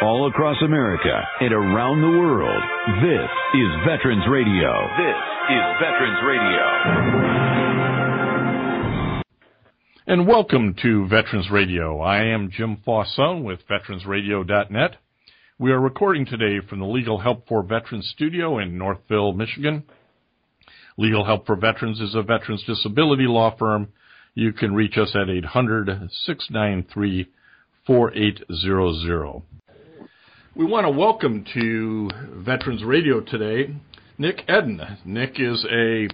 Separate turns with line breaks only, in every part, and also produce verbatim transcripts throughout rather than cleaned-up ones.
all across America and around the world. This is Veterans Radio. This is Veterans Radio.
And welcome to Veterans Radio. I am Jim Fauson with veterans radio dot net. We are recording today from the Legal Help for Veterans studio in Northville, Michigan. Legal Help for Veterans is a veterans disability law firm. You can reach us at eight hundred, six nine three, four eight zero zero. We want to welcome to Veterans Radio today Nick Edden. Nick is a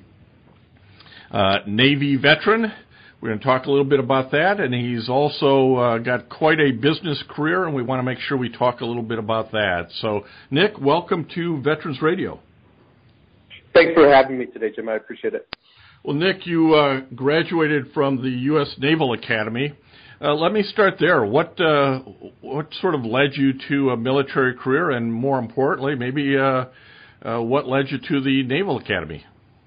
uh, Navy veteran. We're going to talk a little bit about that, and he's also uh, got quite a business career, and we want to make sure we talk a little bit about that. So, Nick, welcome to Veterans Radio.
Thanks for having me today, Jim. I appreciate it.
Well, Nick, you uh, graduated from the U S Naval Academy. Uh, let me start there. What uh, what sort of led you to a military career, and more importantly, maybe uh, uh, what led you to the Naval Academy?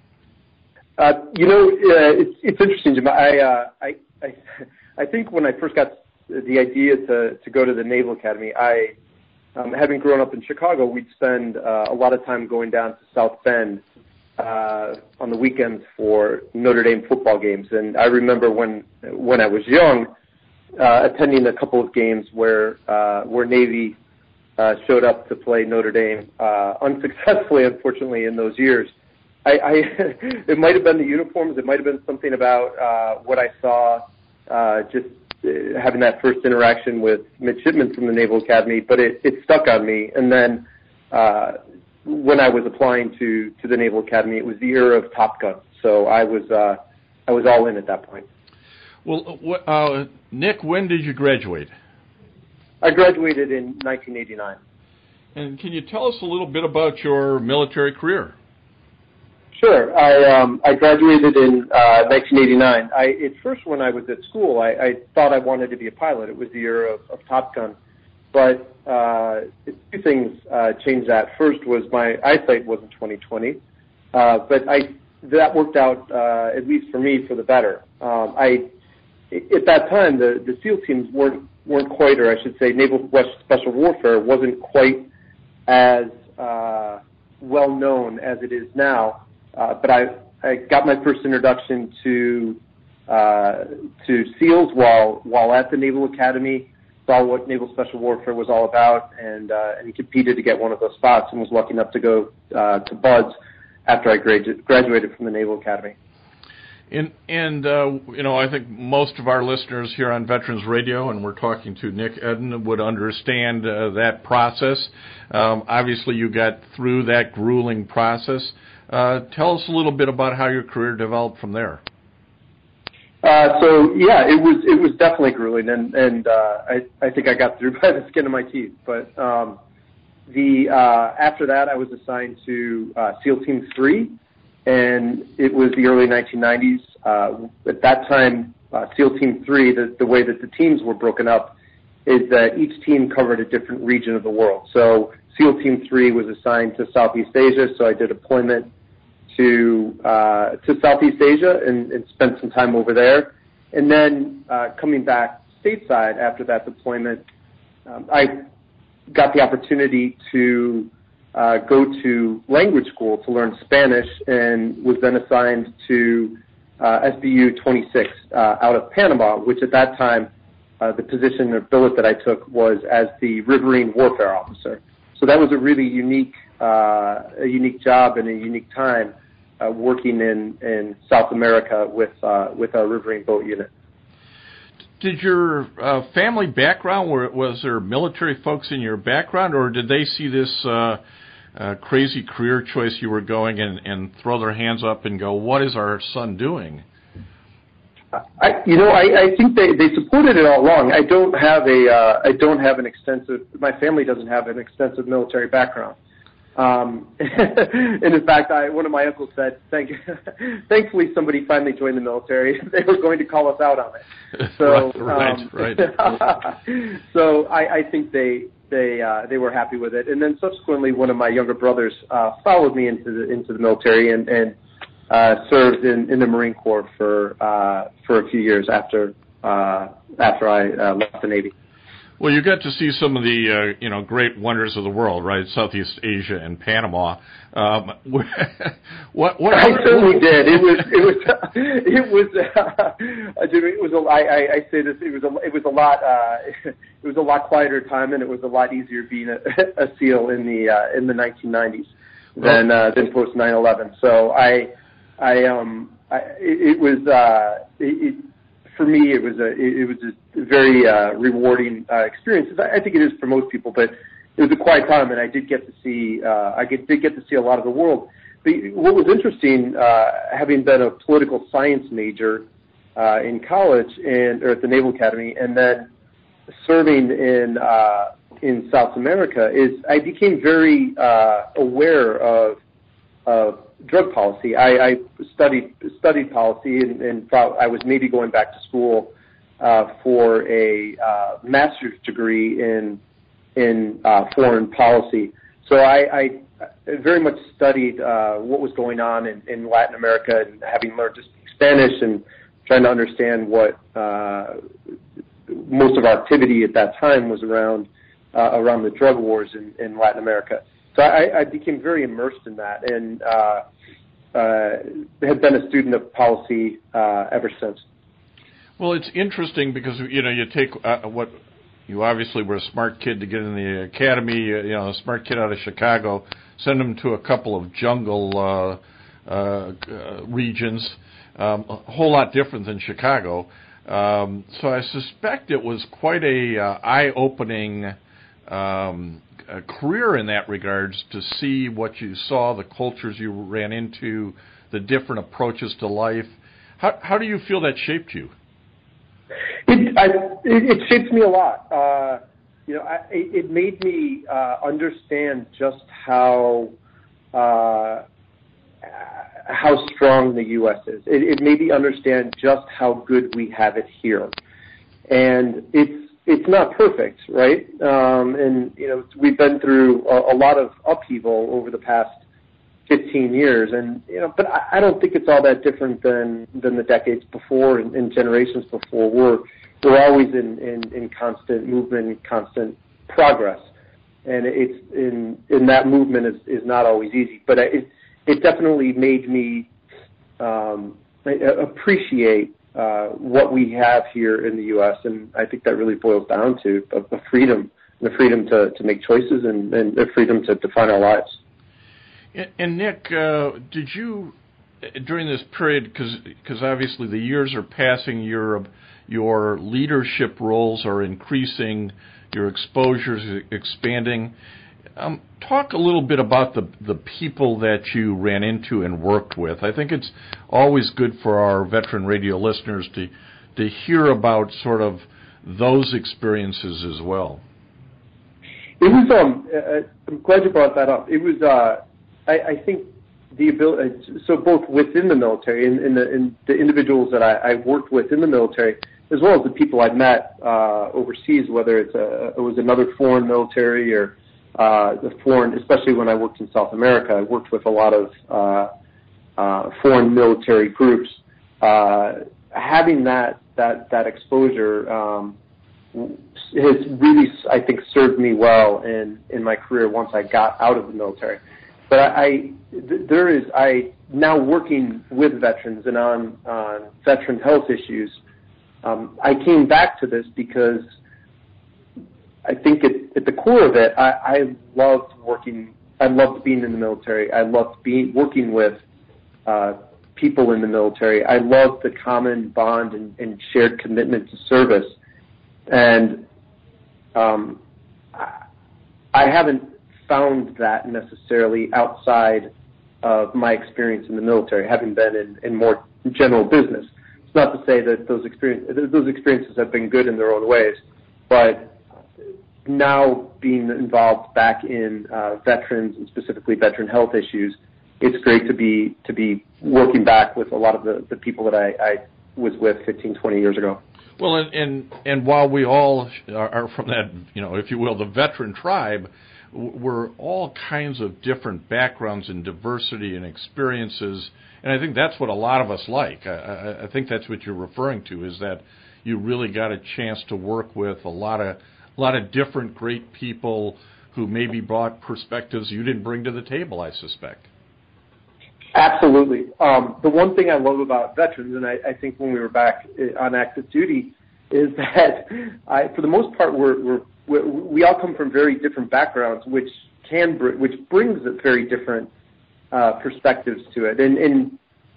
Uh, you know, uh, it's it's interesting, Jim. I, uh, I I I think when I first got the idea to to go to the Naval Academy, I um, having grown up in Chicago, we'd spend uh, a lot of time going down to South Bend uh, on the weekends for Notre Dame football games. And I remember when when I was young, uh, attending a couple of games where uh, where Navy uh, showed up to play Notre Dame uh, unsuccessfully, unfortunately, in those years. I, I it might have been the uniforms. It might have been something about uh, what I saw, uh, just uh, having that first interaction with midshipmen from the Naval Academy. But it, it stuck on me. And then uh, when I was applying to, to the Naval Academy, it was the era of Top Gun. So I was uh, I was all in at that point.
Well, uh, Nick, when did you graduate?
I graduated in nineteen eighty-nine.
And can you tell us a little bit about your military career?
Sure. I um, I graduated in uh, nineteen eighty-nine. I, at first, when I was at school, I, I thought I wanted to be a pilot. It was the era of, of Top Gun. But uh, two things uh, changed that. First was my eyesight wasn't twenty twenty, uh, but I that worked out, uh, at least for me, for the better. Um, I At that time, the, the SEAL teams weren't, weren't quite, or I should say Naval West Special Warfare wasn't quite as uh, well known as it is now. Uh, but I, I got my first introduction to uh, to SEALs while while at the Naval Academy, saw what Naval Special Warfare was all about, and uh, and competed to get one of those spots, and was lucky enough to go uh, to BUD/S after I gradu- graduated from the Naval Academy.
And, and uh, you know, I think most of our listeners here on Veterans Radio, and we're talking to Nick Edden, would understand uh, that process. Um, obviously, you got through that grueling process. Uh, tell us a little bit about how your career developed from there.
Uh, so yeah, it was it was definitely grueling, and and uh, I I think I got through by the skin of my teeth. But um, the uh, after that, I was assigned to uh, SEAL Team three, and it was the early nineteen nineties. Uh, at that time, uh, SEAL Team three, the the way that the teams were broken up, is that each team covered a different region of the world. So SEAL Team three was assigned to Southeast Asia, so I did deployment to uh, to Southeast Asia and, and spent some time over there. And then uh, coming back stateside after that deployment, um, I got the opportunity to uh, go to language school to learn Spanish, and was then assigned to uh, S B U twenty-six uh, out of Panama, which at that time, uh, the position or billet that I took was as the Riverine Warfare Officer. So that was a really unique, uh, a unique job and a unique time uh, working in, in South America with uh, with our Riverine boat unit.
Did your uh, family background, was there military folks in your background, or did they see this uh, uh, crazy career choice you were going and, and throw their hands up and go, what is our son doing?
I, you know, I, I think they, they supported it all along. I don't have a, uh, I don't have an extensive, my family doesn't have an extensive military background. Um, and in fact, I, one of my uncles said, Thank, thankfully somebody finally joined the military. They were going to call us out on it. So,
right,
um,
right, right.
so I, I think they, they, uh, they were happy with it. And then subsequently, one of my younger brothers, uh, followed me into the, into the military and, and, Uh, served in, in the Marine Corps for uh, for a few years after uh, after I uh, left the Navy.
Well, you got to see some of the, uh, you know, great wonders of the world, right? Southeast Asia and Panama. Um, what, what?
I certainly did. It was, it was, it was, uh, it was. A, I, I, I say this. It was a, it was a lot. Uh, it was a lot quieter time, and it was a lot easier being a, a SEAL in the uh, in the nineteen nineties than uh, than post nine eleven. So I, I um, I, it, it was. Uh, it, it, For me, it was a it was a very uh, rewarding uh, experience. I think it is for most people, but it was a quiet time, and I did get to see uh, I get, did get to see a lot of the world. But what was interesting, uh, having been a political science major uh, in college and or at the Naval Academy, and then serving in uh, in South America, is I became very uh, aware of of drug policy. I, I studied studied policy, and, and thought I was maybe going back to school uh, for a uh, master's degree in in uh, foreign policy. So I, I very much studied uh, what was going on in, in Latin America, and having learned to speak Spanish and trying to understand what uh, most of our activity at that time was around uh, around the drug wars in, in Latin America. So I, I became very immersed in that, and uh, uh, have been a student of policy uh, ever since.
Well, it's interesting because, you know, you take uh, what you obviously were a smart kid to get in the academy, uh, you know, a smart kid out of Chicago, send him to a couple of jungle uh, uh, regions, um, a whole lot different than Chicago. Um, so I suspect it was quite a uh, eye-opening um a career in that regards, to see what you saw, the cultures you ran into, the different approaches to life. How, how do you feel that shaped you?
It, I, it, it shaped me a lot. Uh, you know, I, it made me uh, understand just how uh, how strong the U S is. It, it made me understand just how good we have it here, and it's. It's not perfect, right? Um, and, you know, we've been through a, a lot of upheaval over the past fifteen years. And, you know, but I, I don't think it's all that different than, than the decades before and, and generations before. We're, we're always in, in, in constant movement and constant progress. And it's in, in that movement is, is not always easy. But it, it definitely made me um, appreciate Uh, what we have here in the U S, and I think that really boils down to a, a freedom, the freedom to, to make choices, and, and the freedom to define our lives.
And, and Nick, uh, did you, during this period, because obviously the years are passing, your your leadership roles are increasing, your exposure's expanding. Um, talk a little bit about the the people that you ran into and worked with. I think it's always good for our veteran radio listeners to to hear about sort of those experiences as well.
It was. Um, uh, I'm glad you brought that up. It was. Uh, I, I think the ability. So both within the military and in the, in the individuals that I, I worked with in the military, as well as the people I met uh, overseas, whether it's a, it was another foreign military or Uh, the foreign, especially when I worked in South America, I worked with a lot of uh, uh, foreign military groups. Uh, having that that that exposure um, has really, I think, served me well in, in my career once I got out of the military. But I, I th- there is I now working with veterans and on on veteran health issues. Um, I came back to this because I think at, at the core of it, I, I loved working. I loved being in the military. I loved being working with uh, people in the military. I loved the common bond and, and shared commitment to service. And um, I, I haven't found that necessarily outside of my experience in the military, having been in, in more general business. It's not to say that those experience, those experiences have been good in their own ways, but now being involved back in uh, veterans and specifically veteran health issues, it's great to be to be working back with a lot of the, the people that I, I was with fifteen, twenty years ago.
Well, and, and and while we all are from that, you know, if you will, the veteran tribe, we're all kinds of different backgrounds and diversity and experiences, and I think that's what a lot of us like. I, I, I think that's what you're referring to, is that you really got a chance to work with a lot of a lot of different great people who maybe brought perspectives you didn't bring to the table, I suspect.
Absolutely. Um, the one thing I love about veterans, and I, I think when we were back on active duty, is that I, for the most part, we're, we're, we're, we all come from very different backgrounds, which can br- which brings very different uh, perspectives to it. And, and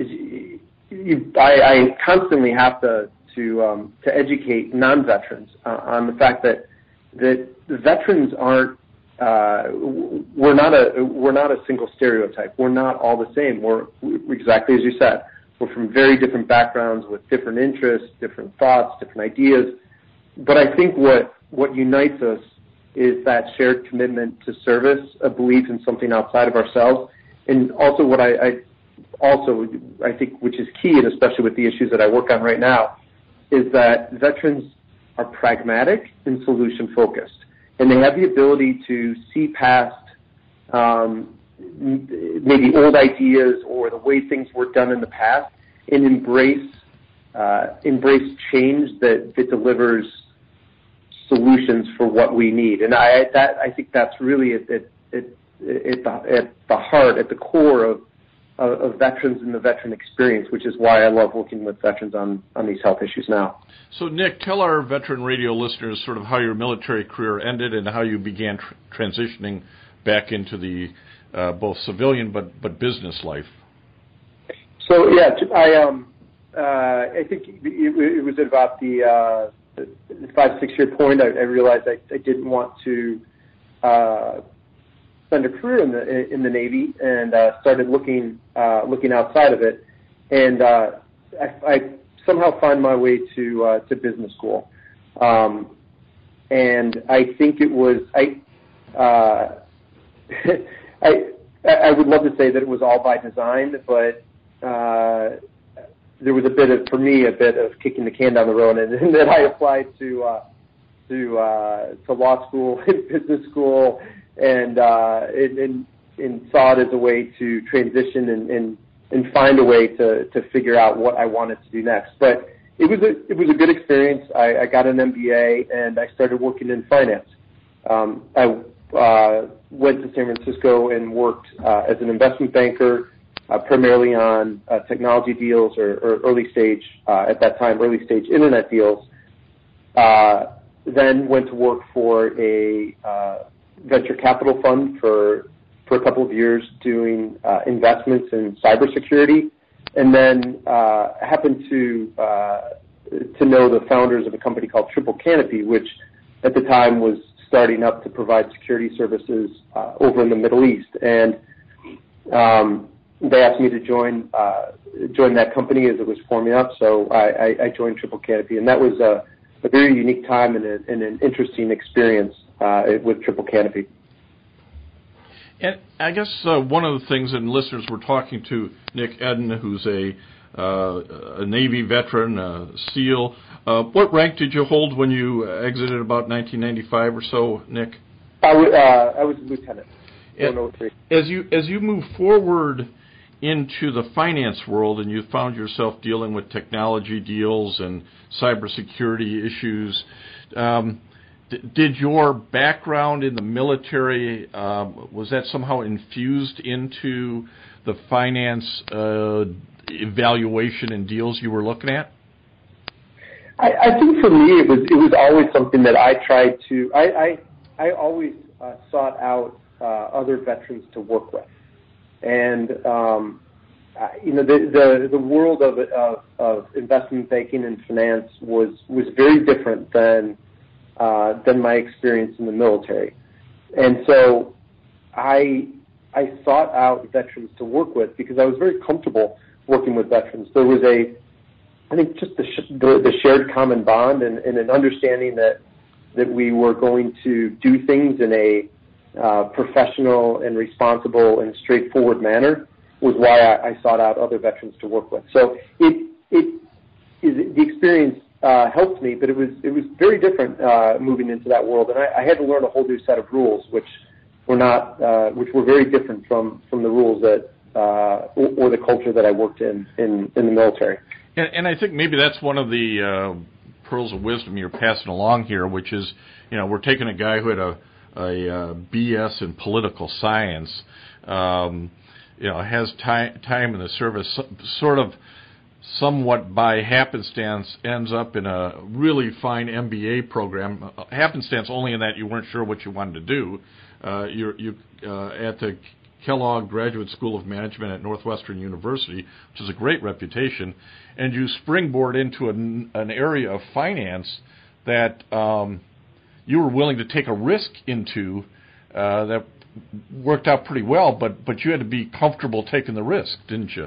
you, I, I constantly have to to um, to educate non-veterans uh, on the fact that that the veterans aren't. Uh, we're not a we're not a single stereotype. We're not all the same. We're, we're exactly as you said. We're from very different backgrounds with different interests, different thoughts, different ideas. But I think what what unites us is that shared commitment to service, a belief in something outside of ourselves, and also what I, I also I think which is key, and especially with the issues that I work on right now, is that veterans are pragmatic and solution focused. And they have the ability to see past um, maybe old ideas or the way things were done in the past and embrace uh, embrace change that, that delivers solutions for what we need. And I that I think that's really at, at, at, at, the, at the heart, at the core of, of, of veterans and the veteran experience, which is why I love working with veterans on, on these health issues now.
So, Nick, tell our veteran radio listeners sort of how your military career ended and how you began tr- transitioning back into the uh, both civilian but, but business life.
So, yeah, I um, uh, I think it, it was at about the, uh, the five, six-year point I, I realized I, I didn't want to uh, spend a career in the in the Navy and uh, started looking uh, looking outside of it. And uh, I, I somehow find my way to uh, to business school, um, and I think it was I, uh, I I would love to say that it was all by design, but uh, there was a bit of for me a bit of kicking the can down the road, and, and then I applied to uh, to uh, to law school and business school, and uh, and, and and saw it as a way to transition and. and and find a way to, to figure out what I wanted to do next. But it was a it was a good experience. I, I got an M B A and I started working in finance. Um, I uh, went to San Francisco and worked uh, as an investment banker, uh, primarily on uh, technology deals or, or early stage uh, at that time early stage internet deals. Uh, then went to work for a uh, venture capital fund for. for a couple of years doing uh, investments in cybersecurity, and then uh, happened to uh, to know the founders of a company called Triple Canopy, which at the time was starting up to provide security services uh, over in the Middle East. And um, they asked me to join uh, join that company as it was forming up, so I, I, I joined Triple Canopy, and that was a, a very unique time and, a, and an interesting experience uh, with Triple Canopy.
And I guess uh, one of the things, and listeners were talking to Nick Eden, who's a, uh, a Navy veteran, a SEAL. Uh, what rank did you hold when you exited about nineteen ninety-five or so, Nick?
I, w- uh, I was a lieutenant.
As you as you move forward into the finance world, and you found yourself dealing with technology deals and cybersecurity issues. Um, Did your background in the military, um, was that somehow infused into the finance uh, evaluation and deals you were looking at?
I, I think for me it was it was always something that I tried to, I, I, I always uh, sought out uh, other veterans to work with. And, um, you know, the, the, the world of, of, of investment banking and finance was, was very different than Uh, than my experience in the military. And so I I sought out veterans to work with because I was very comfortable working with veterans. There was a, I think just the, sh- the, the shared common bond and, and an understanding that, that we were going to do things in a uh, professional and responsible and straightforward manner was why I, I sought out other veterans to work with. So it, it is the experience Uh, helped me, but it was it was very different uh, moving into that world, and I, I had to learn a whole new set of rules, which were not, uh, which were very different from, from the rules that uh, or, or the culture that I worked in in, in the military.
And, and I think maybe that's one of the uh, pearls of wisdom you're passing along here, which is, you know, we're taking a guy who had a, a, a B S in political science, um, you know, has time, time in the service, sort of somewhat by happenstance ends up in a really fine M B A program. Happenstance only in that you weren't sure what you wanted to do. Uh, you're you, uh, at the Kellogg Graduate School of Management at Northwestern University, which is a great reputation, and you springboard into an, an area of finance that um, you were willing to take a risk into uh, that worked out pretty well, but, but you had to be comfortable taking the risk, didn't you?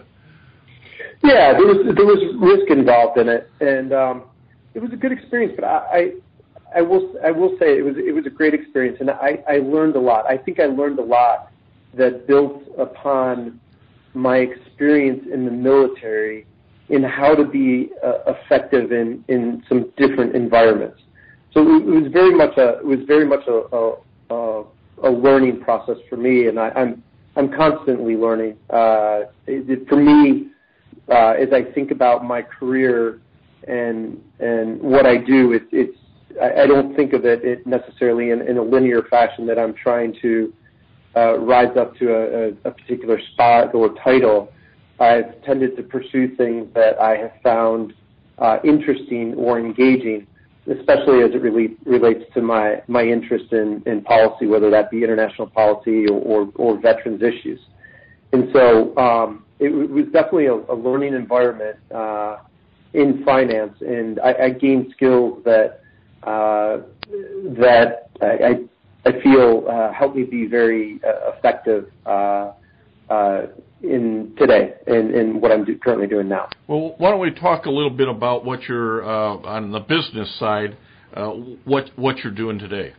Yeah, there was there was risk involved in it, and um, it was a good experience. But I, I I will I will say it was it was a great experience, and I, I learned a lot. I think I learned a lot that built upon my experience in the military in how to be uh, effective in, in some different environments. So it was very much a it was very much a a, a learning process for me, and I, I'm I'm constantly learning. Uh, it, for me. Uh, as I think about my career and and what I do, it's it's I, I don't think of it, it necessarily in, in a linear fashion that I'm trying to uh, rise up to a, a particular spot or title. I've tended to pursue things that I have found uh, interesting or engaging, especially as it really relates to my my interest in, in policy, whether that be international policy or or, or veterans issues. And so um, it, it was definitely a, a learning environment uh, in finance, and I, I gained skills that uh, that I, I feel uh, helped me be very uh, effective uh, uh, in today and in, in what I'm do, currently doing now.
Well, why don't we talk a little bit about what you're uh, on the business side, uh, what what you're doing today?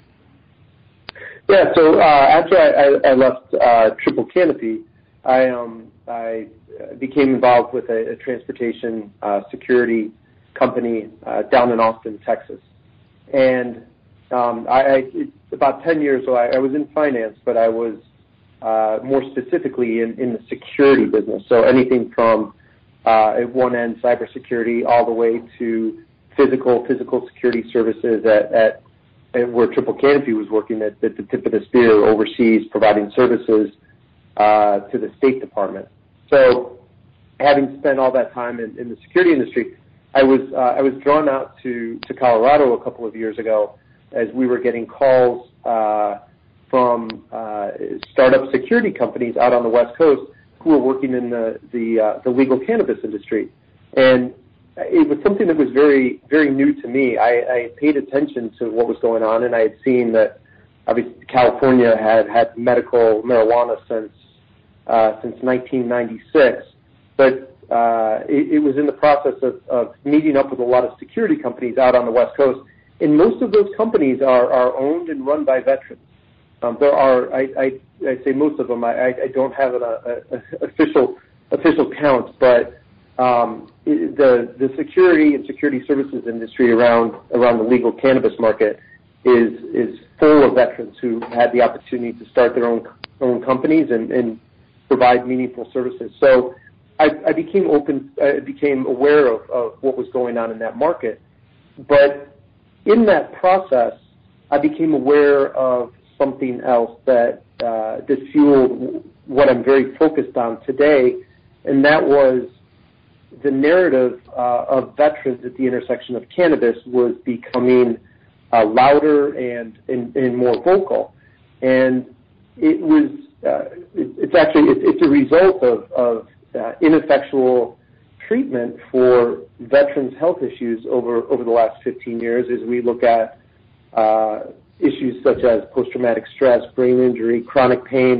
Yeah. So uh, after I, I, I left uh, Triple Canopy, I um I became involved with a, a transportation uh, security company uh, down in Austin, Texas, and um, I, I it, about ten years ago I, I was in finance, but I was uh, more specifically in, in the security business. So anything from uh, at one end cybersecurity all the way to physical physical security services at, at, at where Triple Canopy was working at, at the tip of the spear overseas, providing services Uh, to the State Department. So, having spent all that time in, in the security industry, I was uh, I was drawn out to, to Colorado a couple of years ago as we were getting calls uh, from uh, startup security companies out on the West Coast who were working in the the, uh, the legal cannabis industry, and it was something that was very very new to me. I, I paid attention to what was going on, and I had seen that obviously California had had medical marijuana since. Uh, since nineteen ninety-six, but uh, it, it was in the process of, of meeting up with a lot of security companies out on the West Coast, and most of those companies are, are owned and run by veterans. Um, there are, I, I, I say most of them. I, I don't have an a, a official official count, but um, the the security and security services industry around around the legal cannabis market is is full of veterans who had the opportunity to start their own own companies and, and provide meaningful services. So I, I became open, I became aware of, of what was going on in that market. But in that process, I became aware of something else that uh, that fueled what I'm very focused on today, and that was the narrative uh, of veterans at the intersection of cannabis was becoming uh, louder and, and, and more vocal. And it was Uh, it, it's actually it, it's a result of, of uh, ineffectual treatment for veterans' health issues over over the last fifteen years. As we look at uh, issues such as post-traumatic stress, brain injury, chronic pain,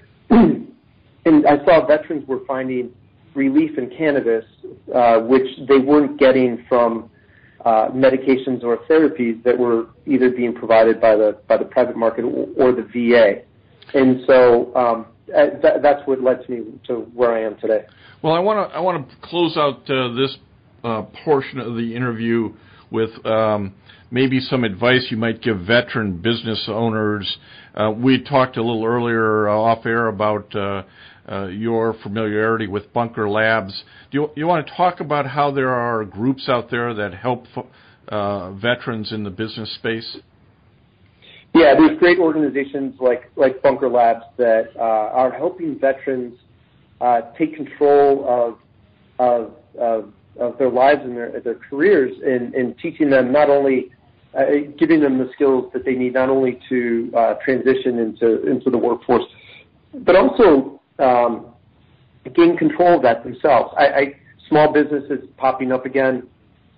and I saw veterans were finding relief in cannabis, uh, which they weren't getting from uh, medications or therapies that were either being provided by the by the private market or, or the V A. And so um, th- that's what led me to where I am today.
Well, I want to I want to close out uh, this uh, portion of the interview with um, maybe some advice you might give veteran business owners. Uh, we talked a little earlier uh, off air about uh, uh, your familiarity with Bunker Labs. Do you, you want to talk about how there are groups out there that help f- uh, veterans in the business space?
Yeah, there's great organizations like, like Bunker Labs that uh, are helping veterans uh, take control of, of, of, of their lives and their, their careers, and, and teaching them not only, uh, giving them the skills that they need not only to uh, transition into, into the workforce, but also um, gain control of that themselves. I, I, small businesses popping up again.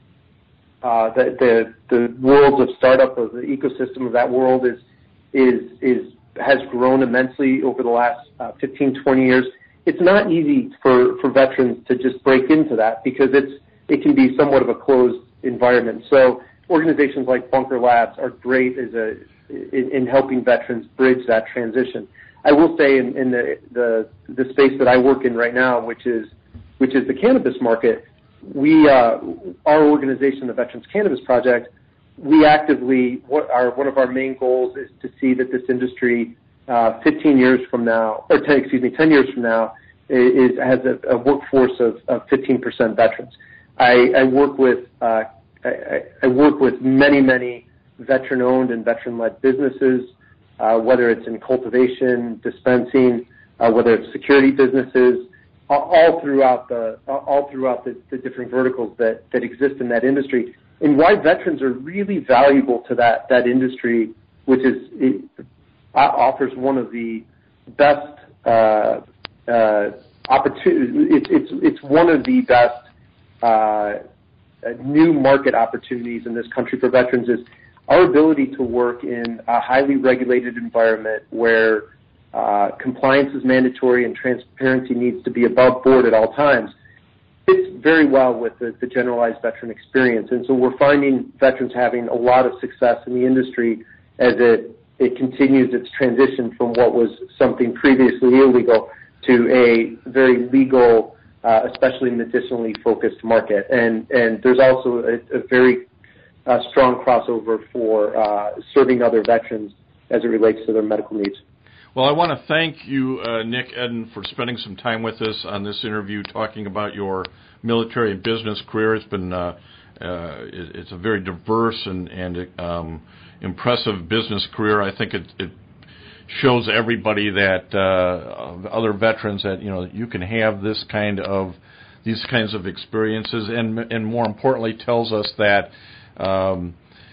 Uh, the, the the worlds of startup, of the ecosystem of that world is is is has grown immensely over the last uh, fifteen, twenty years. It's not easy for, for veterans to just break into that because it's it can be somewhat of a closed environment. So organizations like Bunker Labs are great as a in, in helping veterans bridge that transition. I will say in, in the, the the space that I work in right now, which is which is the cannabis market. We, uh, our organization, the Veterans Cannabis Project, we actively, what our, one of our main goals is to see that this industry, uh, fifteen years from now, or ten, excuse me, ten years from now, is, has a, a workforce of, of fifteen percent veterans. I, I work with, uh, I, I work with many, many veteran-owned and veteran-led businesses, uh, whether it's in cultivation, dispensing, uh, whether it's security businesses, all throughout the all throughout the, the different verticals that, that exist in that industry, and why veterans are really valuable to that that industry, which is it offers one of the best uh, uh, opportunities. It, it's it's one of the best uh, new market opportunities in this country for veterans is our ability to work in a highly regulated environment where Uh, compliance is mandatory and transparency needs to be above board at all times. Fits very well with the, the generalized veteran experience. And so we're finding veterans having a lot of success in the industry as it, it continues its transition from what was something previously illegal to a very legal, uh, especially medicinally focused market. And, and there's also a, a very uh, strong crossover for uh, serving other veterans as it relates to their medical needs.
Well, I want to thank you, uh, Nick Eden, for spending some time with us on this interview, talking about your military and business career. It's been uh, uh, it's a very diverse and, and um, impressive business career. I think it, it shows everybody that uh, other veterans that you know you can have this kind of these kinds of experiences, and and more importantly, tells us that. Um,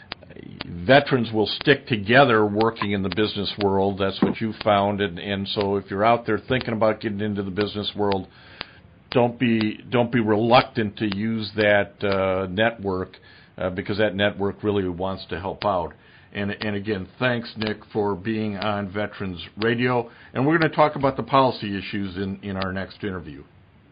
Veterans will stick together working in the business world. That's what you found, and, and so if you're out there thinking about getting into the business world, don't be don't be reluctant to use that uh, network uh, because that network really wants to help out. And and again, thanks, Nick, for being on Veterans Radio. And we're going to talk about the policy issues in, in our next interview.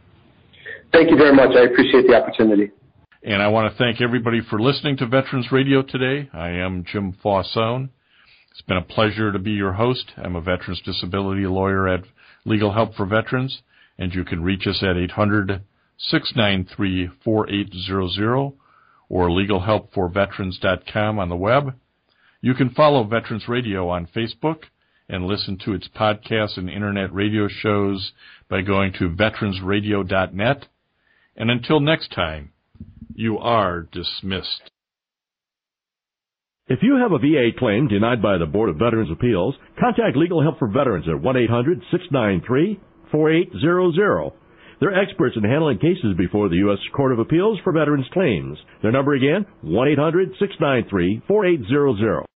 Thank you very much. I appreciate the opportunity.
And I want to thank everybody for listening to Veterans Radio today. I am Jim Faussone. It's been a pleasure to be your host. I'm a veterans disability lawyer at Legal Help for Veterans, and you can reach us at eight hundred, six nine three, four eight zero zero or legal help for veterans dot com on the web. You can follow Veterans Radio on Facebook and listen to its podcasts and internet radio shows by going to veterans radio dot net. And until next time, you are dismissed.
If you have a V A claim denied by the Board of Veterans' Appeals, contact Legal Help for Veterans at one eight hundred, six nine three, four eight zero zero. They're experts in handling cases before the U S Court of Appeals for Veterans Claims. Their number again, one eight hundred, six nine three, four eight zero zero.